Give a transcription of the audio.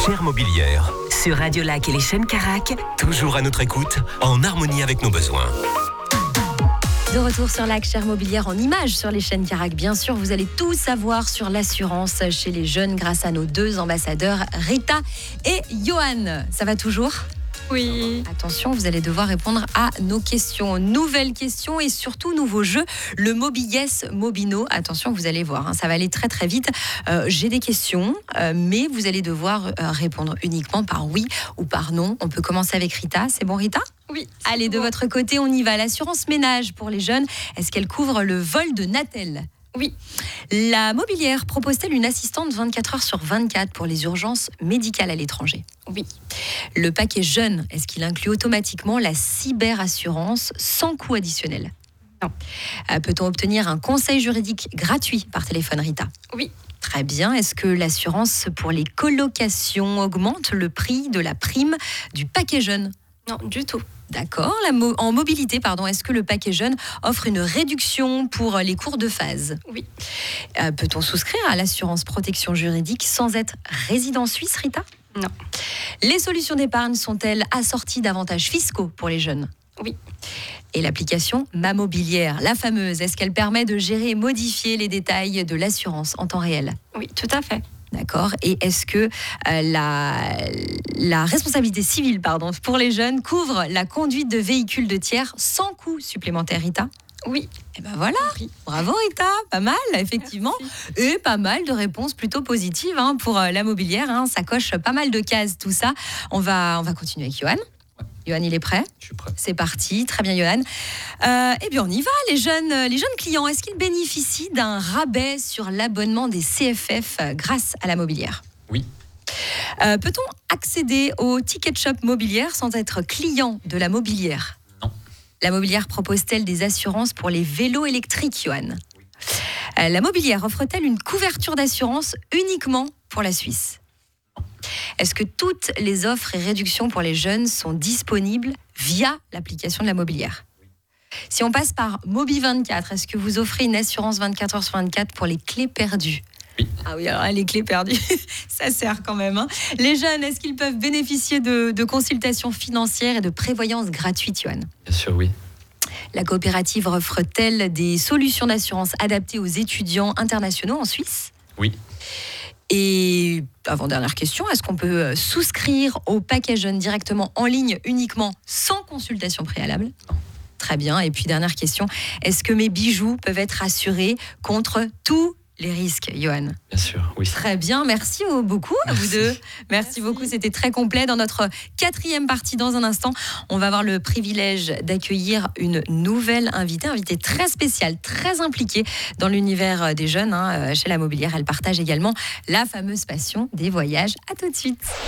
Chère Mobilière, Sur Radio Lac et les chaînes Carac, toujours à notre écoute, en harmonie avec nos besoins. De retour sur Lac, Chère Mobilière en images sur les chaînes Carac. Bien sûr, vous allez tout savoir sur l'assurance chez les jeunes grâce à nos deux ambassadeurs, Rita et Johan. Ça va toujours ? Oui. Attention, vous allez devoir répondre à nos questions. Nouvelles questions et surtout nouveau jeu, le Mobi-Yes Mobino. Attention, vous allez voir, ça va aller très très vite. J'ai des questions, mais vous allez devoir répondre uniquement par oui ou par non. On peut commencer avec Rita. C'est bon, Rita ? Oui. Allez, de votre côté, on y va. L'assurance ménage pour les jeunes, est-ce qu'elle couvre le vol de Natel ? Oui. La Mobilière propose-t-elle une assistante 24 heures sur 24 pour les urgences médicales à l'étranger ? Oui. Le paquet jeune, est-ce qu'il inclut automatiquement la cyberassurance sans coût additionnel ? Non. Peut-on obtenir un conseil juridique gratuit par téléphone, Rita ? Oui. Très bien. Est-ce que l'assurance pour les colocations augmente le prix de la prime du paquet jeune ? Non, du tout. D'accord. En mobilité, est-ce que le paquet jeune offre une réduction pour les cours de phase ? Oui. Peut-on souscrire à l'assurance protection juridique sans être résident suisse, Rita ? Non. Les solutions d'épargne sont-elles assorties d'avantages fiscaux pour les jeunes ? Oui. Et l'application Ma Mobilière, la fameuse, est-ce qu'elle permet de gérer et modifier les détails de l'assurance en temps réel ? Oui, tout à fait. D'accord. Et est-ce que la responsabilité civile pour les jeunes couvre la conduite de véhicules de tiers sans coût supplémentaire, Rita ? Oui. Et ben voilà, bravo Rita, pas mal effectivement. Merci. Et pas mal de réponses plutôt positives pour la Mobilière, ça coche pas mal de cases tout ça. On va continuer avec Johan. Johan, il est prêt ? Je suis prêt. C'est parti, très bien Johan. Eh bien on y va, les jeunes clients, est-ce qu'ils bénéficient d'un rabais sur l'abonnement des CFF grâce à la Mobilière ? Oui. Peut-on accéder au Ticket Shop Mobilière sans être client de la Mobilière ? Non. La Mobilière propose-t-elle des assurances pour les vélos électriques, Johan ? Oui. La Mobilière offre-t-elle une couverture d'assurance uniquement pour la Suisse ? Est-ce que toutes les offres et réductions pour les jeunes sont disponibles via l'application de la Mobilière ? Si on passe par Mobi24, est-ce que vous offrez une assurance 24 heures sur 24 pour les clés perdues ? Oui. Ah oui, alors les clés perdues, ça sert quand même. Les jeunes, est-ce qu'ils peuvent bénéficier de consultations financières et de prévoyance gratuite, Johan ? Bien sûr, oui. La coopérative offre-t-elle des solutions d'assurance adaptées aux étudiants internationaux en Suisse ? Oui. Et avant-dernière question, est-ce qu'on peut souscrire au paquet jeune directement en ligne uniquement sans consultation préalable ? Non. Très bien. Et puis dernière question, est-ce que mes bijoux peuvent être assurés contre tous les risques, Johan ? Bien sûr, oui. Très bien, merci beaucoup à vous deux. Merci beaucoup, c'était très complet. Dans notre 4e partie, dans un instant, on va avoir le privilège d'accueillir une nouvelle invitée très spéciale, très impliquée dans l'univers des jeunes. Chez la Mobilière, elle partage également la fameuse passion des voyages. À tout de suite.